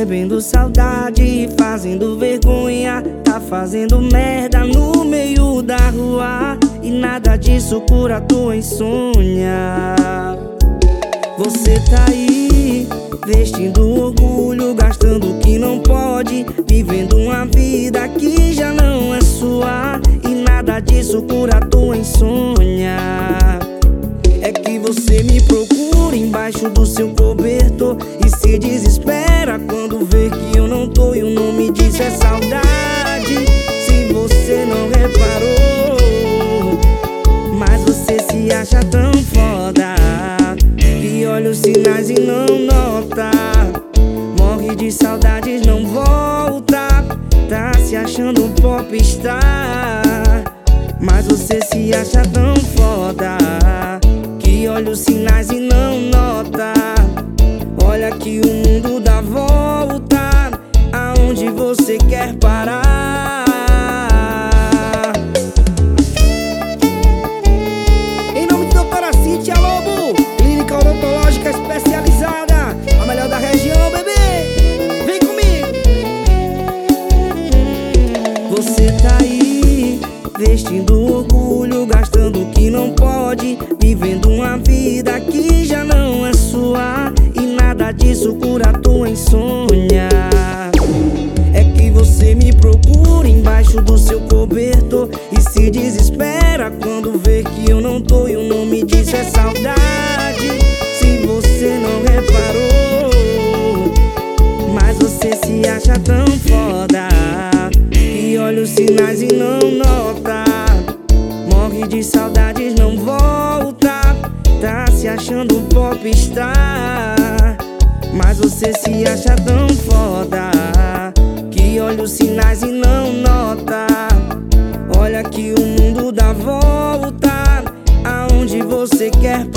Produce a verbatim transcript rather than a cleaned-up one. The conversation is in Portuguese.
recebendo saudade e fazendo vergonha. Tá fazendo merda no meio da rua e nada disso cura tua insônia. Você tá aí, vestindo orgulho, gastando o que não pode, vivendo uma vida que já não é sua e nada disso cura tua insônia. É que você me procura embaixo do seu cobertor e se desespera quando vê que eu não tô, e o nome disso é saudade. Se você não reparou, mas você se acha tão foda que olha os sinais e não nota. Morre de saudades, não volta. Tá se achando um popstar, mas você se acha tão foda que olha os sinais e não nota. Olha que o mundo dá volta, aonde você quer parar? Em nome de doutora Cíntia Lobo, clínica odontológica especializada, a melhor da região, bebê, vem comigo. Você tá aí, vestindo orgulho, gastando o que não pode, vivendo uma vida que já não é sua e nada disso cura tua insônia. É que você me procura embaixo do seu cobertor e se desespera quando vê que eu não tô, e o nome disso é saudade. Se você não reparou, mas você se acha tão foda que olha os sinais e não nota. Morre de saudades, não volta. Tá se achando um popstar, mas você se acha tão foda que olha os sinais e não nota. Olha que o mundo dá volta, aonde você quer